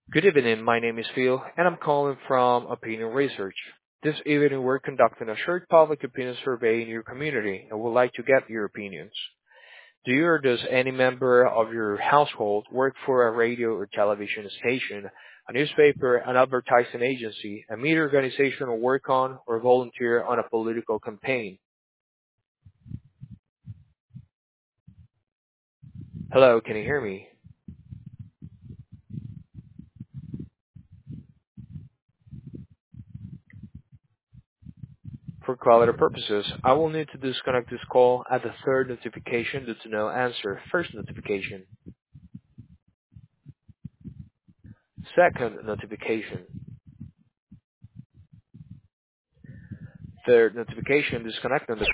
Good evening. My name is Phil, and I'm calling from Opinion Research. This evening, we're conducting a short public opinion survey in your community and would like to get your opinions. Do you or does any member of your household work for a radio or television station, a newspaper, an advertising agency, a media organization, or work on or volunteer on a political campaign? Hello, can you hear me? For quality purposes, I will need to disconnect this call at the third notification due to no answer. First notification. Second notification. Third notification, disconnect